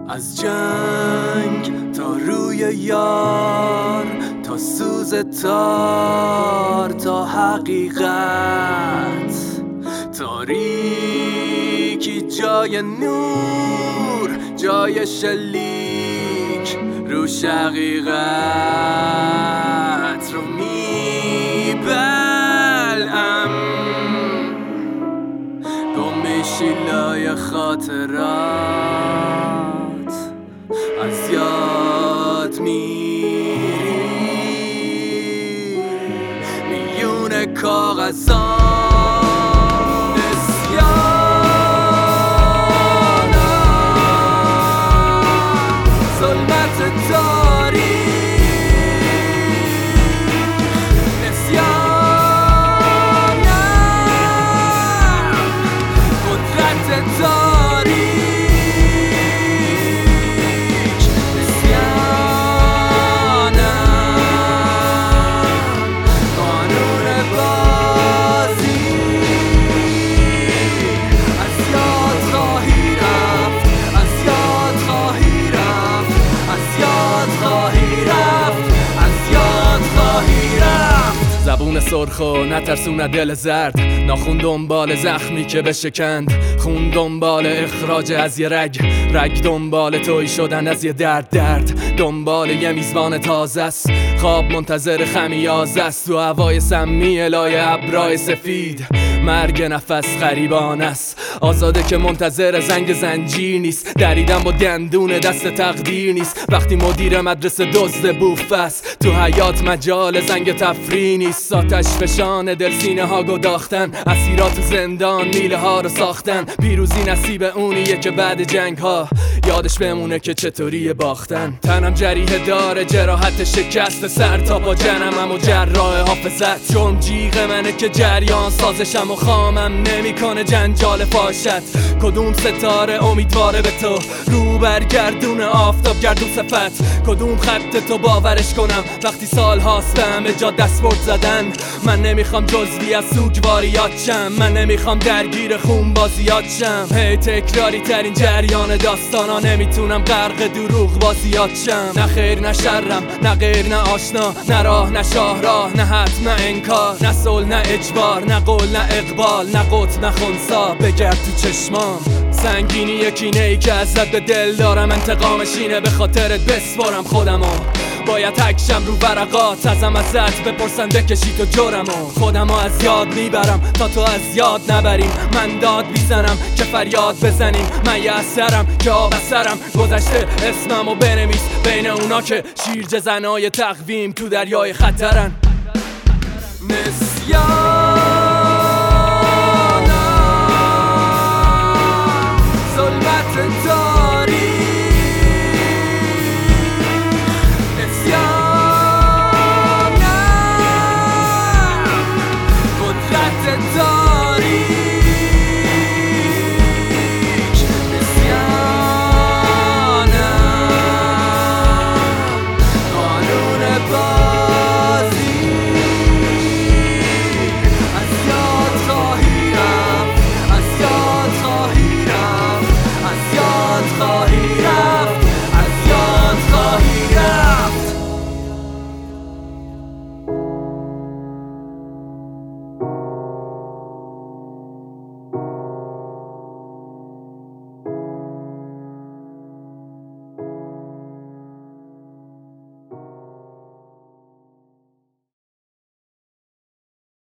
از جنگ تا روی یار، تا سوز تار، تا حقیقت، تاریکی جای نور، جای شلیک رو حقیقت رو میبلم، گم میشی لای خاطرات، از یاد میری میون کاغذان نسیانم، ظلمت تاریک نسیانم، قدرت تاریک نسیانم، قانون بازی از یاد خواهی رفت، از یاد خواهی رفت، از یاد خواهی رفت، از یاد خواهی رفت. زبون سرخ و نترسونه دل زرد، ناخون دنبال زخمی که بشکند، خون دنبال اخراج از یه رگ دنبال توی شدن از یه درد دنبال یه میزبان تازه است، خواب منتظر خمیازه است، تو هوای سمی لای ابرای سفید، مرگ نفس غریبان است، آزاده که منتظر زنگ زنجیر نیست، دریدن با دندون دست تقدیر نیست، وقتی مدیر مدرسه دزد بوفه است، تو حیات مجال زنگ تفریح نیست، آتش فشان دل سینه ها گداختن، اسیرات زندان میله ها رو ساختن، پیروزی نصیب اونیه که بعد جنگ ها یادش بمونه که چطوری باختن، تنم جریحه داره جراحت شکست، سر تا با جنمم و جراح حافظت، جرم جیغ منه که جریان سازشم و خامم نمیکنه جنجال فاشت، کدوم ستاره امیدواره به تو رو برگردون آفتاب گردون صفت، کدوم خط تو باورش کنم وقتی سال هاستم به جا دستبرد زدن، من نمیخوام جزوی از سوگواریات شم، من نمیخوام درگیر خون بازیات شم، هی تکراری ترین جریان داستانا، نمیتونم غرق دروغ بازیات شم، نه خیر نه شرم، نه غیر نه آشنا، نه راه نه شاهراه، نه حتم نه انکار، نه صلح نه اجبار، نه قول نه اقبال، نه قطب نه خنثی، بگرد تو چشمام سنگینی یکینه ای که ازت به دل دارم، انتقامش اینه به خاطرت بسپارم خودمو، باید تکشم رو ورقات ازم ازت بپرسن بکشی تو جرمو، خودمو از یاد میبرم تا تو از یاد نبریم، من داد بیزنم که فریاد بزنیم، من یه اثرم که آب اثرم گذشته، اسممو بنویس بین اونا که شیرجه زنای تقویم تو دریای خطرن. نسیان